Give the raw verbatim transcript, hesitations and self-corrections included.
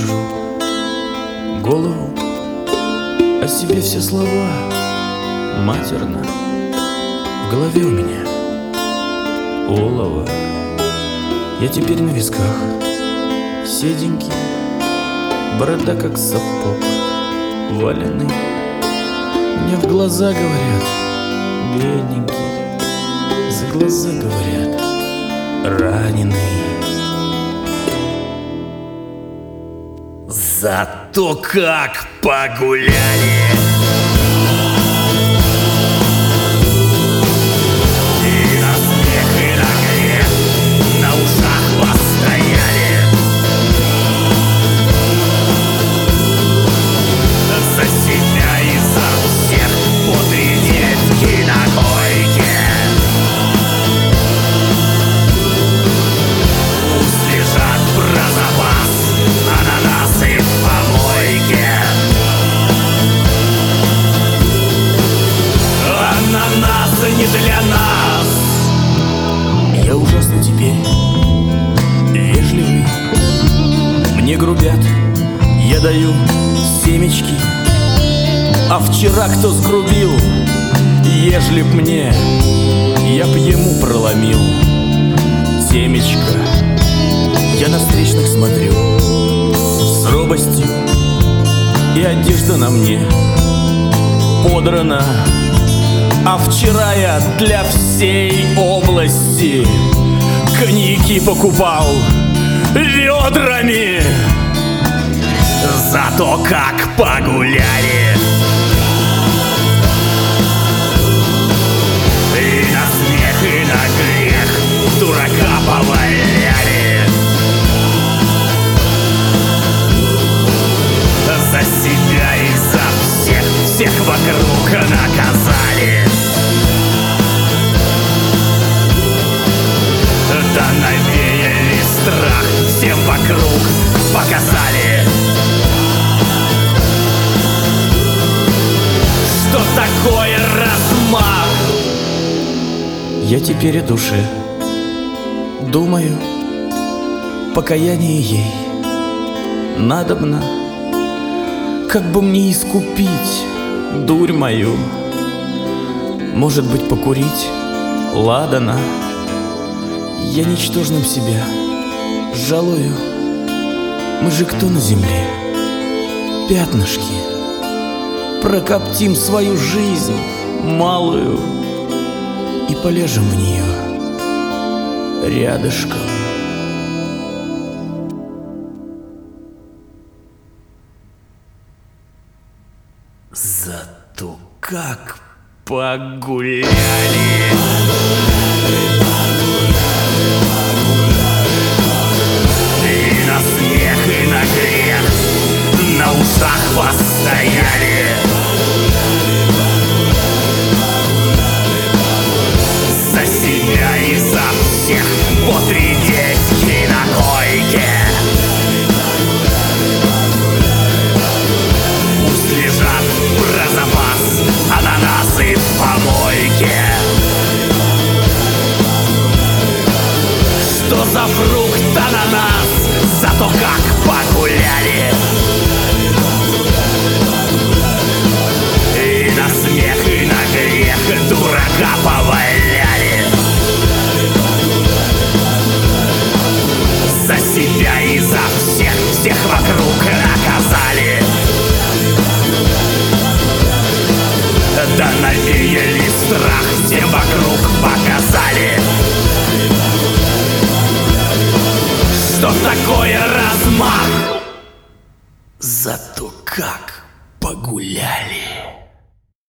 держу голову, о себе все слова матерно. В голове у меня олово. Я теперь на висках седенький, борода как сапог валенный. Мне в глаза говорят: бедненький. За глаза говорят: раненый. Зато как погуляли! И на смех, и на грех на ушах постояли. За себя и за всех по три детки на койке. Пусть лежат про запас ананасы в помойке. Ананасы не для нас. Я ужасно теперь вежливый. Мне грубят, я даю семечки. А вчера кто сгрубил, ежели б мне, я б ему проломил темечко. Я на встречных смотрю с робостью, и одежда на мне подрана. А вчера я для всей области коньяки покупал ведрами. Зато как погуляли! И на смех, и на грех дурака поваляли. За себя и за всех, всех вокруг наказали. Да навеяли страх, всем вокруг показали. Что такое размах? Я теперь о душе думаю, покаяние ей надобно. Как бы мне искупить дурь мою? Может быть, покурить ладана? Я ничтожным себя жалую. Мы же кто на земле? Пятнышки. Прокоптим свою жизнь малую и полежим в нее рядышком. Зато как погуляли! И на смех, и на грех на ушах постояли. За себя и за всех по три детки на койке. Пусть лежат про запас ананасы в помойке. Что за фрукт ананас? Зато как погуляли! И на смех, и на грех дурака поваляли. За себя и за всех, всех вокруг наказали. Да навеяли страх, всем вокруг показали. Что такое размах? Зато как погуляли!